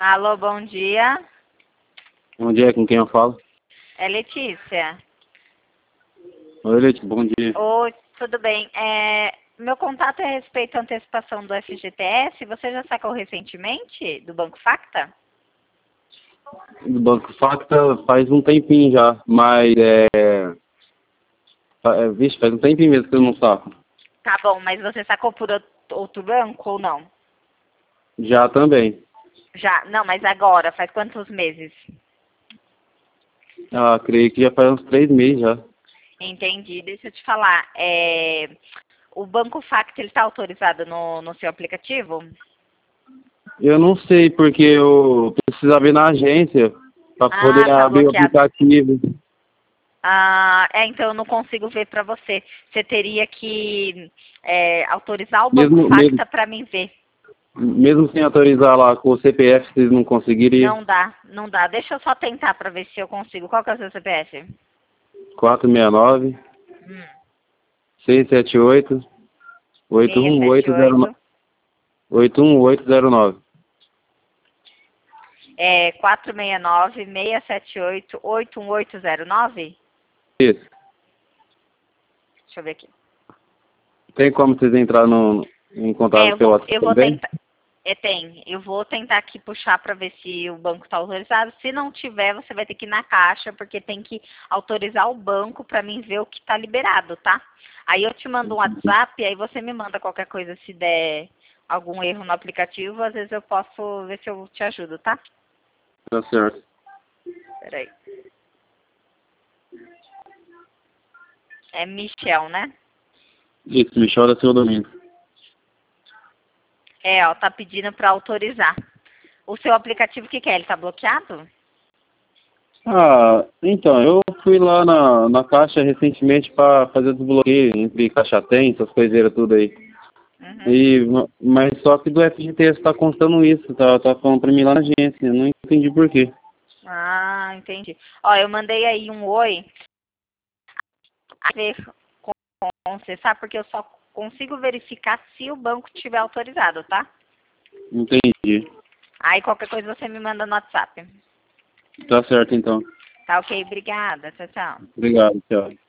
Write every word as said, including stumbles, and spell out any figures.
Alô, bom dia. Bom dia, com quem eu falo? É Letícia. Oi, Leite, bom dia. Oi, tudo bem? É, meu contato é a respeito da antecipação do F G T S. Você já sacou recentemente do Banco Facta? Do Banco Facta faz um tempinho já, mas é... fa- é, Vixe, faz um tempinho mesmo que eu não saco. Tá bom, mas você sacou por out- outro banco ou não? Já também. Já, não, mas agora, faz quantos meses? Ah, creio que já faz uns três meses já. Entendi. Deixa eu te falar. É, o Banco Facta ele está autorizado no, no seu aplicativo? Eu não sei, porque eu precisava ir na agência para Ah, poder tá abrir o bloqueado. aplicativo. Ah, é, então eu não consigo ver para você. Você teria que é, autorizar o Banco Mesmo, mesmo, Facta para mim ver. mesmo sem autorizar lá com o C P F, vocês não conseguiriam. Não dá, não dá. Deixa eu só tentar para ver se eu consigo. Qual que é o seu C P F? quatro seis nove, Hum, seis sete oito, oito um oito zero nove. seis sete oito. oito um oito zero nove. É quatro seis nove, seis sete oito, oito um oito zero nove? Isso. Deixa eu ver aqui. Tem como vocês entrar no, em É, contato eu pelo vou, WhatsApp eu vou também? tentar. É, tem. Eu vou tentar aqui puxar para ver se o banco está autorizado. Se não tiver, você vai ter que ir na caixa, porque tem que autorizar o banco para mim ver o que está liberado, tá? Aí eu te mando um WhatsApp, aí você me manda qualquer coisa se der algum erro no aplicativo. Às vezes eu posso ver se eu te ajudo, tá? Tá certo. Peraí. É Michel, né? Isso, Michel da Silva Domingo. É, ó, tá pedindo para autorizar. O seu aplicativo, o que que é? Ele tá bloqueado? Ah, então, eu fui lá na, na caixa recentemente para fazer desbloqueio entre caixa tem, essas coiseiras tudo aí. Uhum. E, ma- mas só que do F G T S tá constando isso, tá, tá falando pra mim lá na agência, eu não entendi por quê. Ah, entendi. Ó, eu mandei aí um oi a ver com com você, sabe? Porque eu só consigo verificar se o banco tiver autorizado, tá? Entendi. Aí qualquer coisa você me manda no WhatsApp. Tá certo então. Tá ok? Obrigada. Tchau, tchau. Obrigado, tchau.